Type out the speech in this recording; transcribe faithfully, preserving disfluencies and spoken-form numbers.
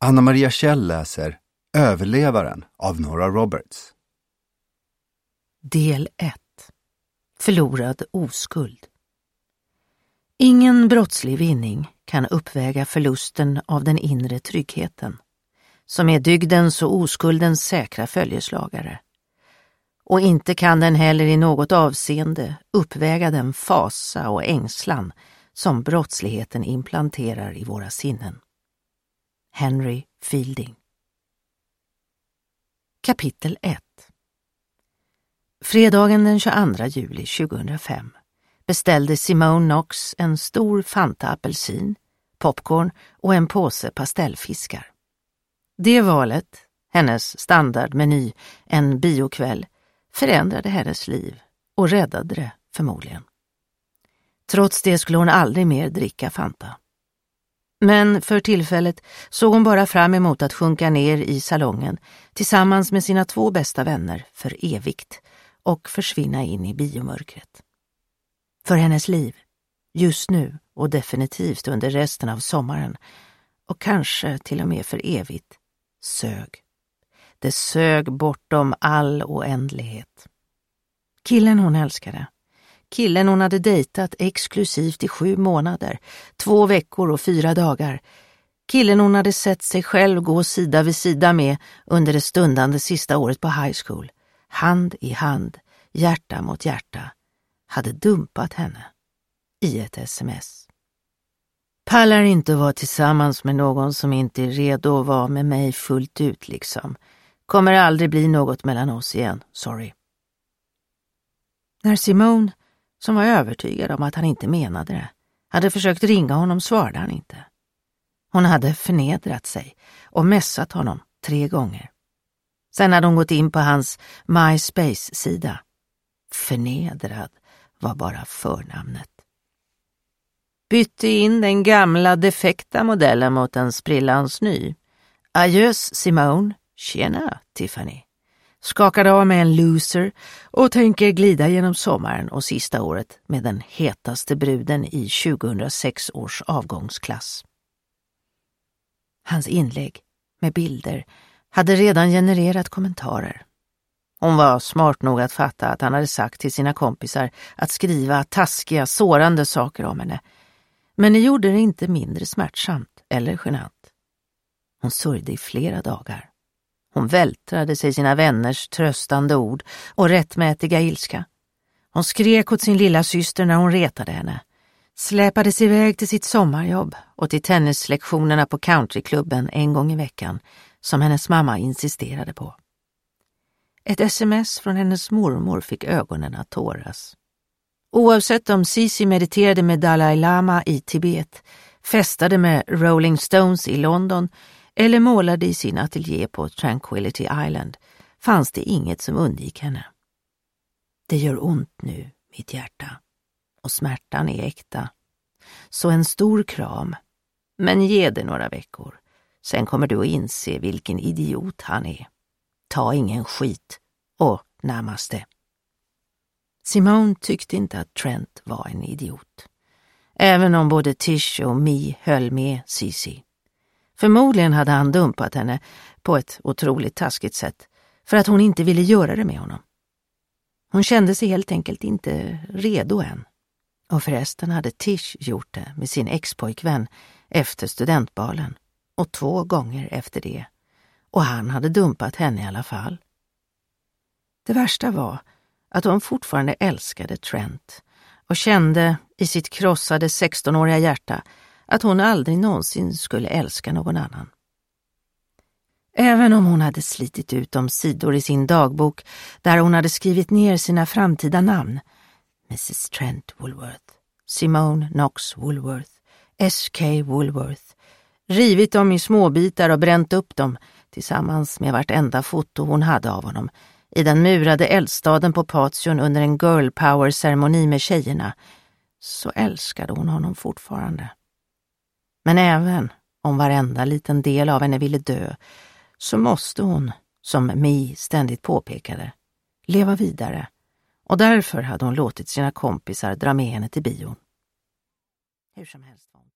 Anna Maria Kjell läser Överlevaren av Nora Roberts. Del ett. Förlorad oskuld. Ingen brottslig vinning kan uppväga förlusten av den inre tryggheten, som är dygdens och oskuldens säkra följeslagare. Och inte kan den heller i något avseende uppväga den fasa och ängslan som brottsligheten implanterar i våra sinnen. Henry Fielding. Kapitel ett. Fredagen den tjugoandra juli tjugohundrafem beställde Simone Knox en stor Fanta apelsin, popcorn och en påse pastellfiskar. Det valet, hennes standardmeny en biokväll, förändrade hennes liv och räddade det förmodligen. Trots det skulle hon aldrig mer dricka Fanta. Men för tillfället såg hon bara fram emot att sjunka ner i salongen tillsammans med sina två bästa vänner för evigt och försvinna in i biomörkret. För hennes liv, just nu och definitivt under resten av sommaren och kanske till och med för evigt, sög. Det sög bortom all oändlighet. Killen hon älskade, killen hon hade dejtat exklusivt i sju månader, två veckor och fyra dagar, killen hon hade sett sig själv gå sida vid sida med under det stundande sista året på high school, hand i hand, hjärta mot hjärta, hade dumpat henne i ett sms. Pallar inte vara tillsammans med någon som inte är redo att vara med mig fullt ut liksom. Kommer aldrig bli något mellan oss igen, sorry. När Simone, som var övertygad om att han inte menade det, hade försökt ringa honom svarade han inte. Hon hade förnedrat sig och mässat honom tre gånger. Sen hade hon gått in på hans MySpace-sida. Förnedrad var bara förnamnet. Bytte in den gamla defekta modellen mot en sprillans ny. Adjös Simone, tjena Tiffany. Skakade av med en loser och tänker glida genom sommaren och sista året med den hetaste bruden i tjugohundrasex års avgångsklass. Hans inlägg med bilder hade redan genererat kommentarer. Hon var smart nog att fatta att han hade sagt till sina kompisar att skriva taskiga, sårande saker om henne. Men det gjorde det inte mindre smärtsamt eller genant. Hon sörjde i flera dagar. Hon vältrade sig sina vänners tröstande ord och rättmätiga ilska. Hon skrek åt sin lilla syster när hon retade henne. Släpade sig iväg till sitt sommarjobb och till tennislektionerna på countryklubben en gång i veckan som hennes mamma insisterade på. Ett sms från hennes mormor fick ögonen att tåras. Oavsett om Sisi mediterade med Dalai Lama i Tibet, festade med Rolling Stones i London eller målade i sin ateljé på Tranquility Island fanns det inget som undgick henne. Det gör ont nu, mitt hjärta, och smärtan är äkta. Så en stor kram, men ge det några veckor. Sen kommer du att inse vilken idiot han är. Ta ingen skit och namaste. Simone tyckte inte att Trent var en idiot. Även om både Tish och Mi höll med Sisi. Förmodligen hade han dumpat henne på ett otroligt taskigt sätt för att hon inte ville göra det med honom. Hon kände sig helt enkelt inte redo än. Och förresten hade Tish gjort det med sin expojkvän efter studentbalen och två gånger efter det. Och han hade dumpat henne i alla fall. Det värsta var att hon fortfarande älskade Trent och kände i sitt krossade sextonåriga hjärta att hon aldrig någonsin skulle älska någon annan. Även om hon hade slitit ut de sidor i sin dagbok där hon hade skrivit ner sina framtida namn, missus Trent Woolworth, Simone Knox Woolworth, S K Woolworth, rivit dem i småbitar och bränt upp dem tillsammans med vartenda foto hon hade av honom i den murade eldstaden på Patsion under en girl power-ceremoni med tjejerna, så älskade hon honom fortfarande. Men även om varenda liten del av henne ville dö, så måste hon, som Mi ständigt påpekade, leva vidare, och därför hade hon låtit sina kompisar dra med henne till bion. Hur som helst var hon